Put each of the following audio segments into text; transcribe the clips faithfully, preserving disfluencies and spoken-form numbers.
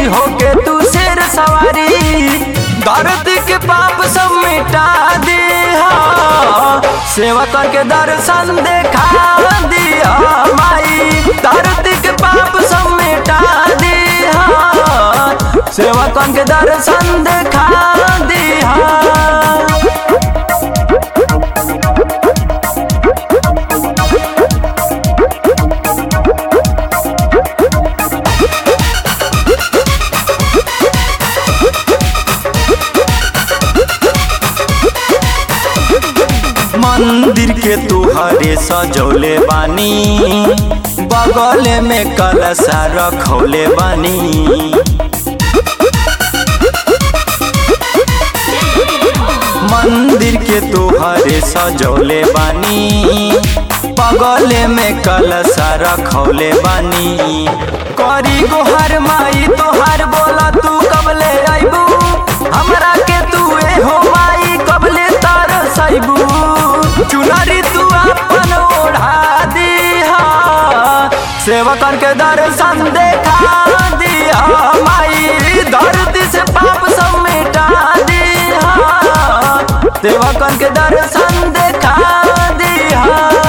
होके तू शेर सवारी, दर्द के पाप सब मिटा दिया, सेवा करके दर्शन देखा दिया माई, दर्द के पाप सब मिटा दिया, सेवा करके दर्शन देखा दिया। मंदिर के तुहरे सजौले बानी, बगल में कलशा रखौले बानी, मंदिर के तुहरे सजौले बानी, बगल में कलशा रखौले बानी, करी गोहर माई तोहार बोला तू कबले आइबू, हमरा के तू हो माई कबले तरसैबू, चुनरी तू अपन ओढ़ा दिया, सेवकन के दर्शन देखा दिया माई, दर्द से पाप सब मिटा दिया, सेवकन के दर्शन देखा दिया।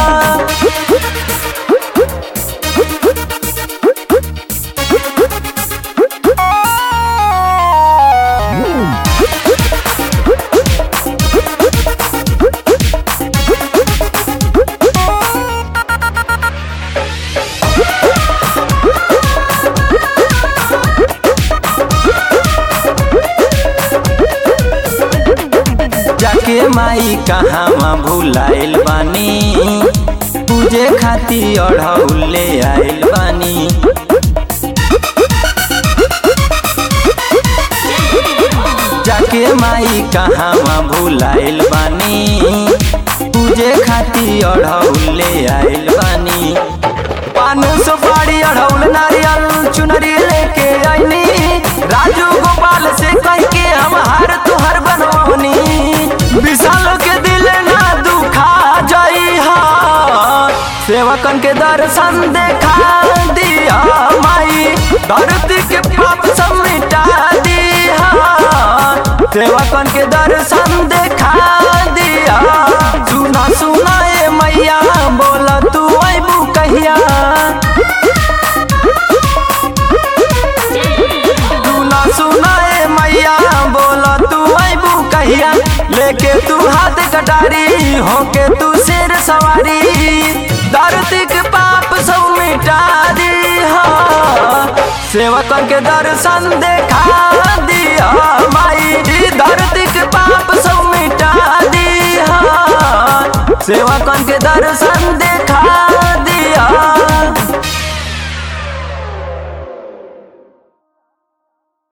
जाके माई कहाँ भुलाइल बानी, पूजे खाती अढ़ौले आइल बानी, जाके माई कहाँ भुलाइल बानी, पूजे खाती अढ़ौले आइल बानी, पान सुपारी अढ़ौल नारियल चुनरी लेके आईनी, राजू गोपाल से कह के हम हार तुहर बनवनी, विशाल के दिल ना दुखा जाई हा, सेवकन के दर्शन देखा दिया माई, दर्द के पाप सब मिटा दिया, सेवकन के दर्शन देखा दिया। सुना सुना ए मैया बोला तू आइबू कहिया, सुना सुना ए मैया बोला तू आइबू कहिया, लेके तू हाथ कटारी होके तू शेर सवारी, दर्द के पाप सब मिटा दिया, सेवकन के दर्शन देखा दिया।